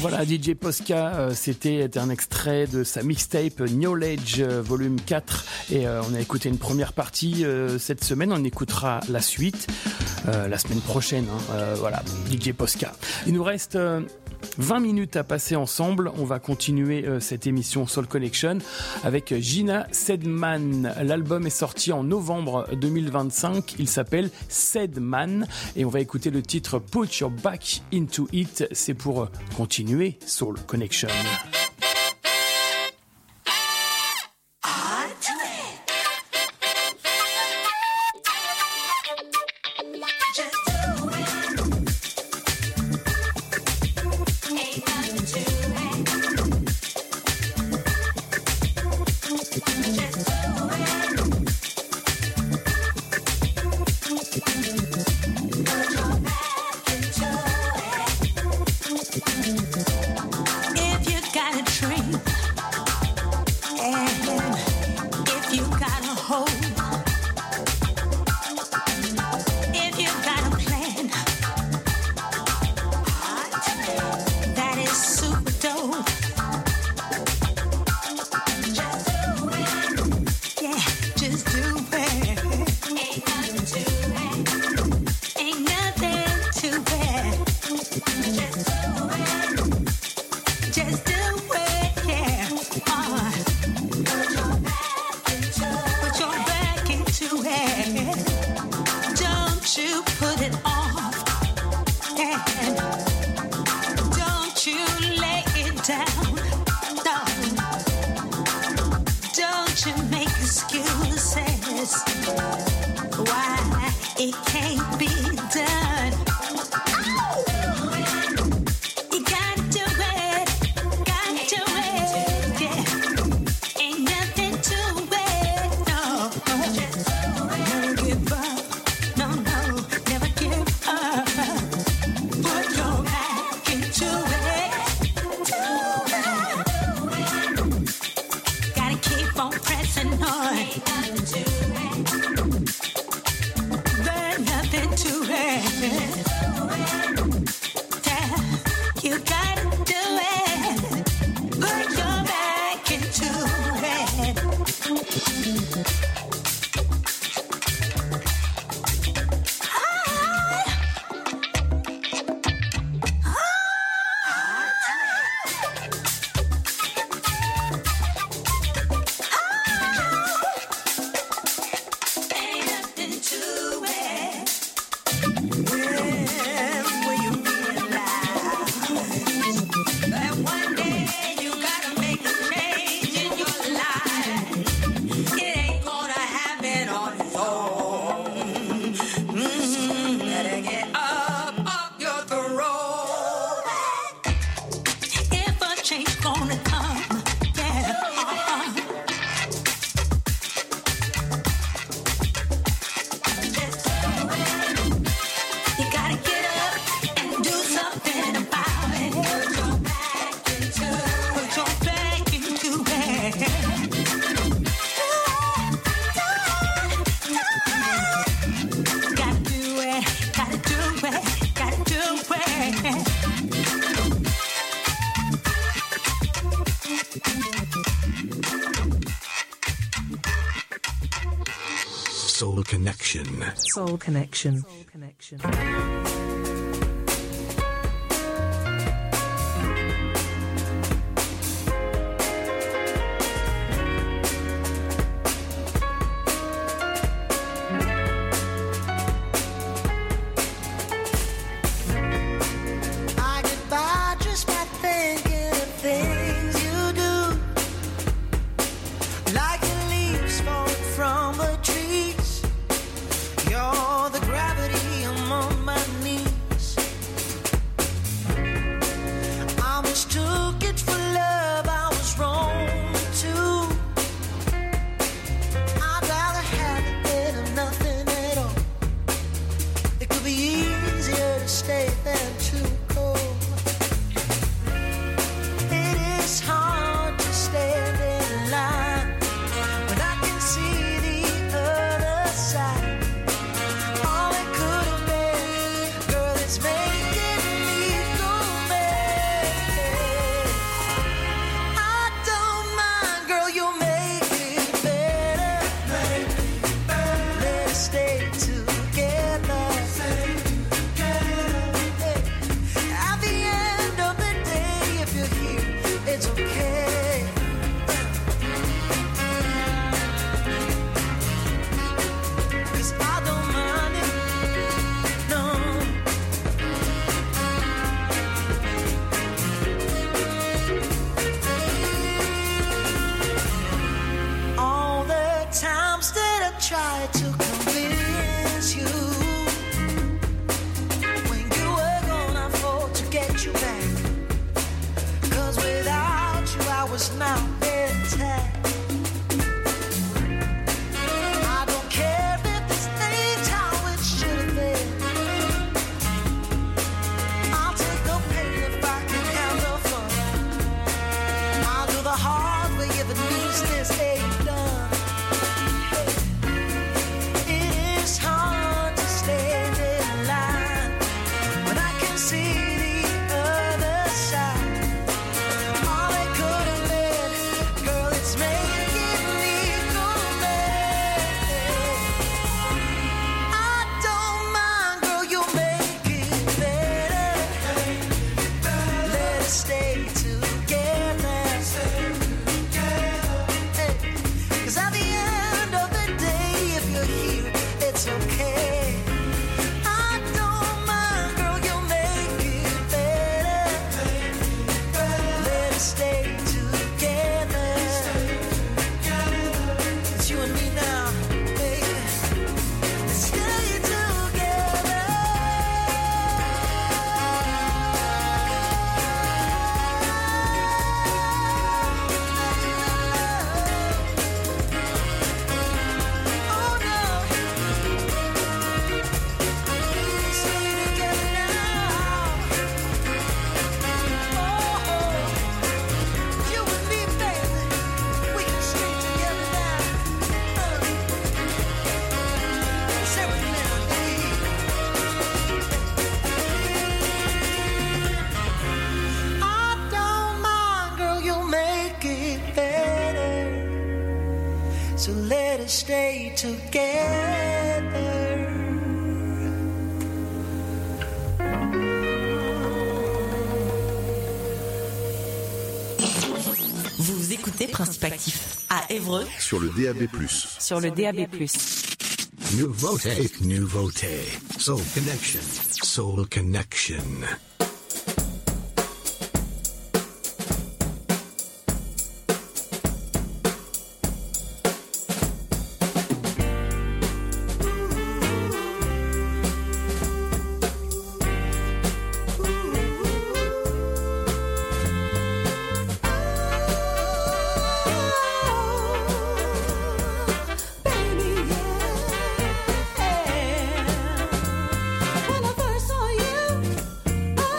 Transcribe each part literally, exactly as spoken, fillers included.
Voilà, D J Posca, euh, c'était un extrait de sa mixtape Knowledge euh, volume quatre et euh, on a écouté une première partie euh, cette semaine, on écoutera la suite euh, la semaine prochaine, hein, euh, voilà, D J Posca. Il nous reste euh, vingt minutes à passer ensemble, on va continuer euh, cette émission Soul Connection avec Gina Sedman. L'album est sorti en novembre deux mille vingt-cinq, il s'appelle Sedman et on va écouter le titre Put Your Back Into It, c'est pour euh, continuer Soul Connection. Soul Connection. Soul Connection. Soul Connection. It's making me go mad. better stay together. Vous écoutez Principe Actif à Évreux sur le D A B plus. Sur le D A B plus. Nouveauté, nouveauté. Soul Connection, Soul Connection. When I first saw you,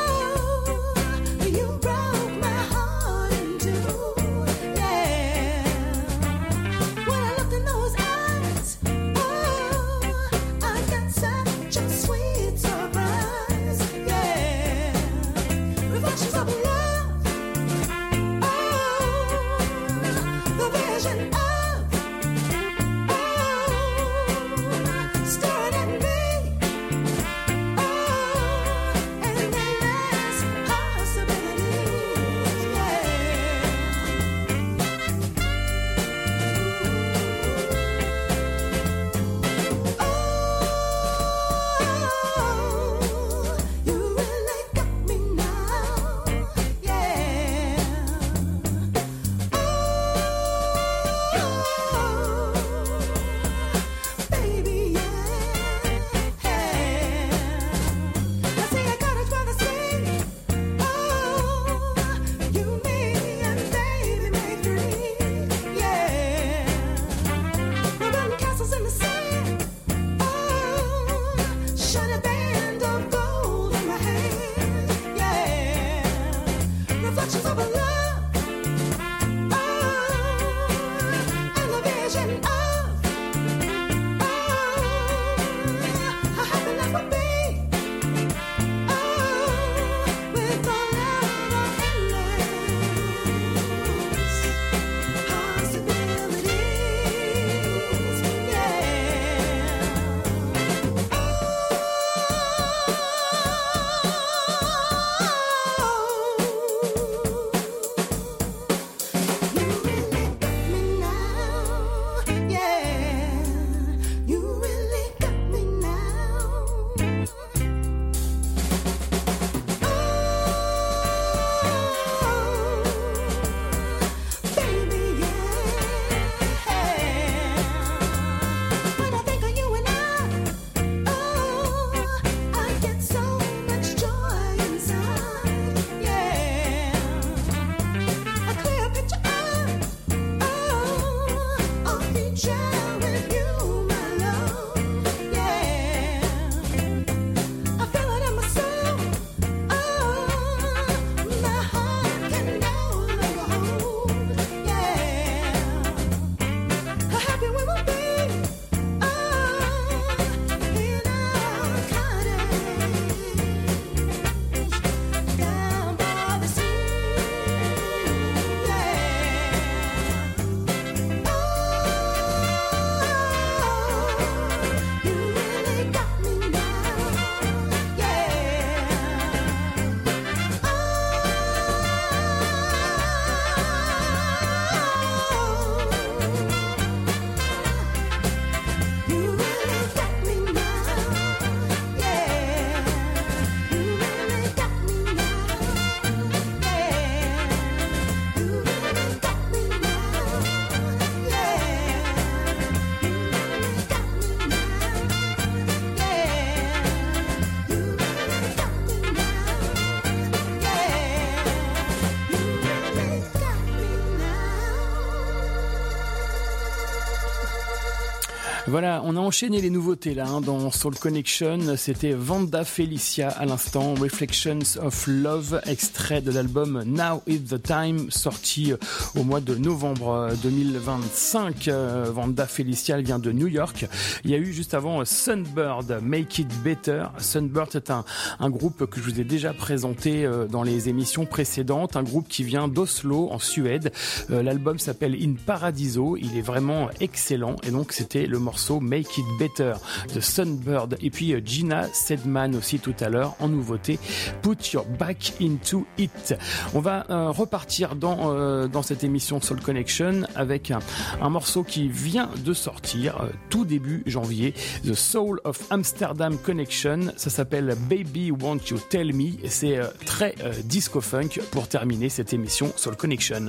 Voilà, on a enchaîné les nouveautés là hein, dans Soul Connection. C'était Vanda Felicia à l'instant, Reflections of Love, extrait de l'album Now is the Time, sorti au mois de novembre deux mille vingt-cinq. Euh, Vanda Felicia, elle vient de New York. Il y a eu juste avant Sunbird, Make It Better. Sunbird, c'est un, un groupe que je vous ai déjà présenté euh, dans les émissions précédentes, un groupe qui vient d'Oslo en Suède. Euh, l'album s'appelle In Paradiso, il est vraiment excellent et donc c'était le morceau Make It Better de Sunbird. Et puis Gina Sedman aussi tout à l'heure en nouveauté, Put Your Back Into It. On va euh, repartir dans, euh, dans cette émission Soul Connection avec un, un morceau qui vient de sortir euh, tout début janvier, The Soul of Amsterdam Connection. Ça s'appelle Baby Won't You Tell Me et c'est euh, très euh, disco funk pour terminer cette émission Soul Connection.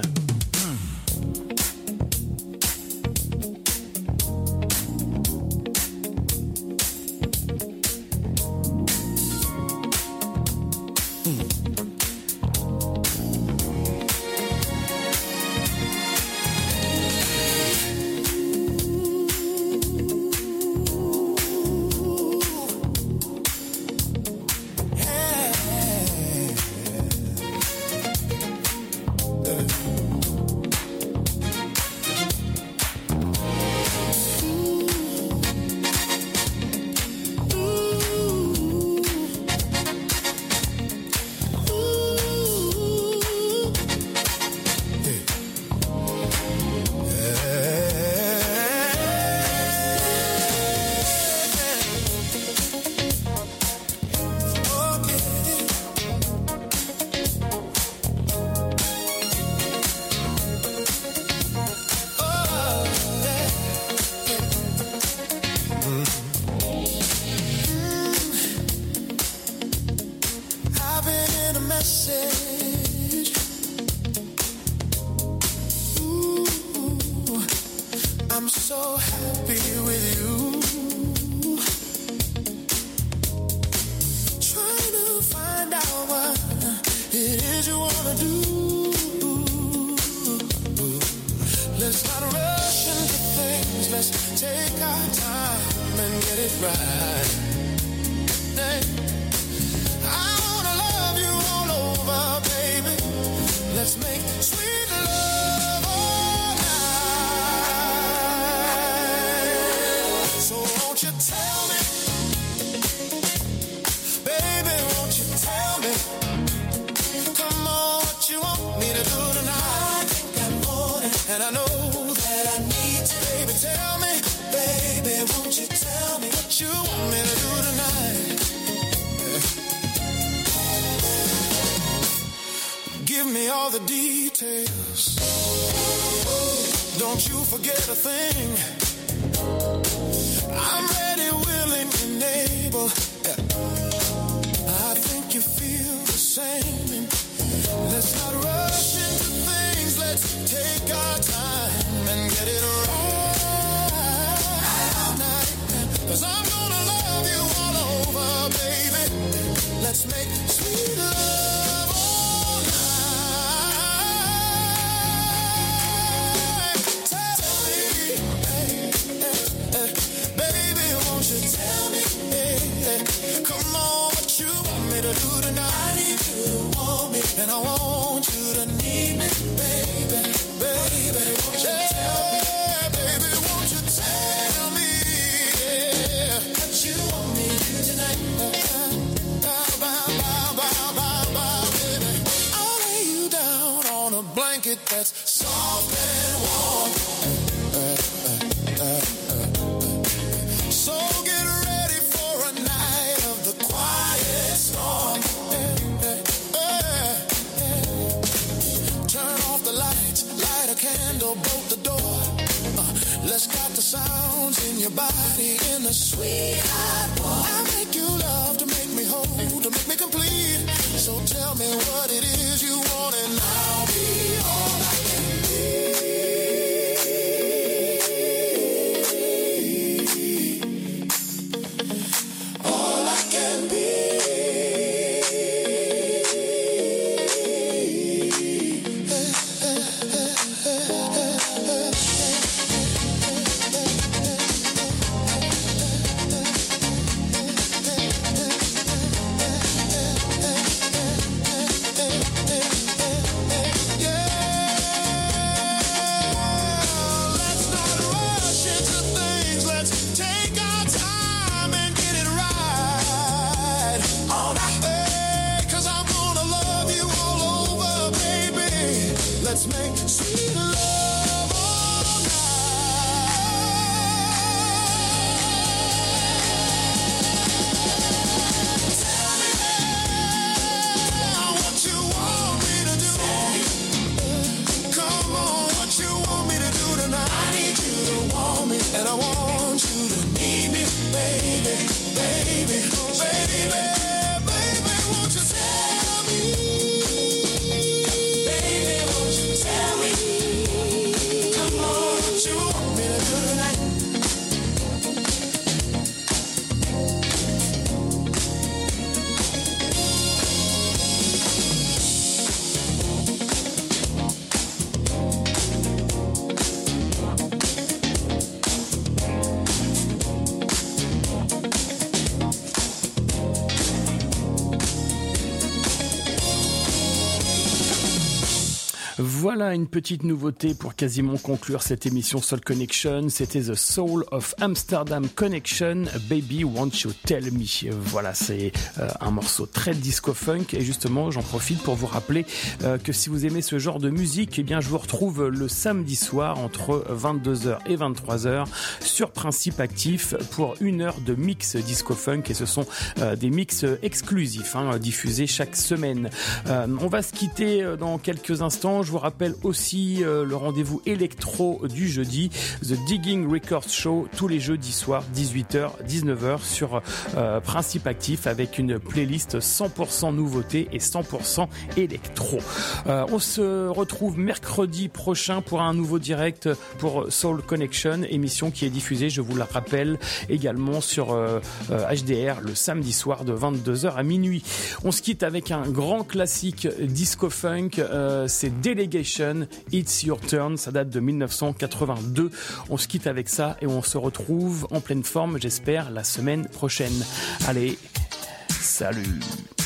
Voilà une petite nouveauté pour quasiment conclure cette émission Soul Connection. C'était The Soul of Amsterdam Connection, Baby Won't You Tell Me. Voilà, c'est euh, un morceau très disco-funk et justement j'en profite pour vous rappeler euh, que si vous aimez ce genre de musique, eh bien je vous retrouve le samedi soir entre vingt-deux heures et vingt-trois heures sur Principe Actif pour une heure de mix disco-funk et ce sont euh, des mix exclusifs hein, diffusés chaque semaine. Euh, on va se quitter dans quelques instants. Je vous rappelle aussi euh, le rendez-vous électro du jeudi, The Digging Records Show, tous les jeudis soirs, dix-huit heures, dix-neuf heures sur euh, Principe Actif avec une playlist cent pour cent nouveauté et cent pour cent électro. Euh, on se retrouve mercredi prochain pour un nouveau direct pour Soul Connection, émission qui est diffusée, je vous la rappelle, également sur euh, euh, H D R le samedi soir de vingt-deux heures à minuit. On se quitte avec un grand classique disco-funk, euh, c'est Delegation, It's Your Turn, ça date de mille neuf cent quatre-vingt-deux. On se quitte avec ça et on se retrouve en pleine forme, j'espère, la semaine prochaine. Allez, salut!